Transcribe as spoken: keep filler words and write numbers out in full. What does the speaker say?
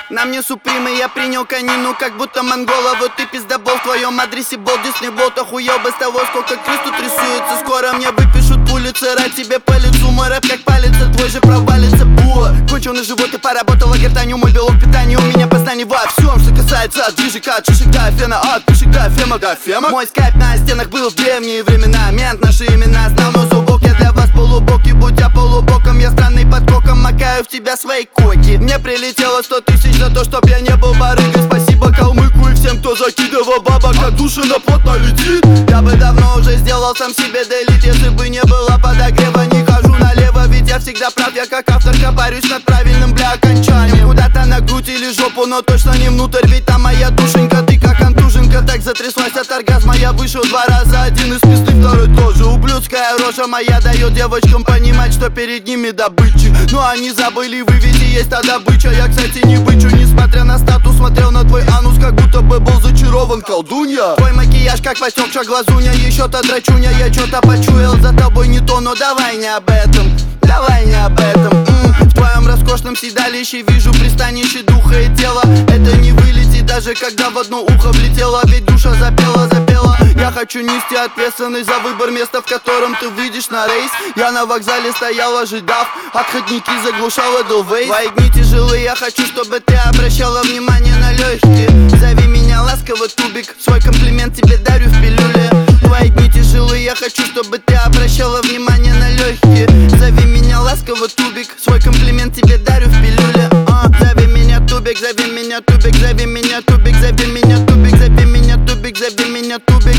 На мне супримы, я принял конину, как будто монгола. Вот ты пиздобол, в твоем адресе бол, Дисней болт. Охуел без того, сколько крыс тут рисуется. Скоро мне выпишут пулю, царать тебе по лицу. Мой рэп как палец, а твой же провалится. Буа, кончил на живот и поработала гортанью. Мой белок питания, у меня познание во всем, что касается от движика, от шишек до фена, от пишек до фема, до фема. Мой скайп на стенах был в древние времена. Мент наши имена знал, но зубок я для вас полубокий. Будь я полубоком, я странный под коком, макаю в тебя свои коки. Мне прилетело сто тысяч за то, чтоб я не был барыгой. Спасибо калмыку и всем, кто закидывал бабок, как душина плотно летит. Я бы давно уже сделал сам себе делит, если бы не было подогрева. Не хожу налево, ведь я всегда прав. Я как автор копарюсь над правильным, бля, окончанием. Куда-то на грудь или жопу, но точно не внутрь, ведь там моя душенька. Ты как антуженка, так затряслась от оргазма. Я вышел два раза, один из пизды, второй тоже. Ублюдская рожа моя дает девочкам понимать, что перед ними добытчик. Но они забыли, вы ведь и есть та добыча. Я, кстати, не бычу, несмотря на статус. Смотрел на твой анус, как будто бы был зачарован, колдунья. Твой макияж как потекша глазуня, еще-то драчуня. Я что-то почуял, за тобой не то, но давай не об этом. Давай не об этом. М-м. В твоем роскошном седалище вижу пристанище духа и тела. Это не вылетит, даже когда в одно ухо влетело. Ведь душа запела, запела. Я хочу нести ответственность за выбор места, в котором ты выйдешь на рейс. Я на вокзале стоял, ожидав, отходники заглушал Эдельвейс. Твои дни тяжелые, я хочу, чтобы ты обращала внимание на легкие. Зови меня ласково, тубик, свой комплимент тебе дарю в пилюле. Твои дни тяжелые, я хочу, чтобы ты обращала внимание на легкие. Зови меня ласково, тубик, свой комплимент тебе дарю в пилюле. а, Зови меня тубик, зови меня тубик, зови меня тубик, зови меня тубик, зови меня тубик, зови меня тубик.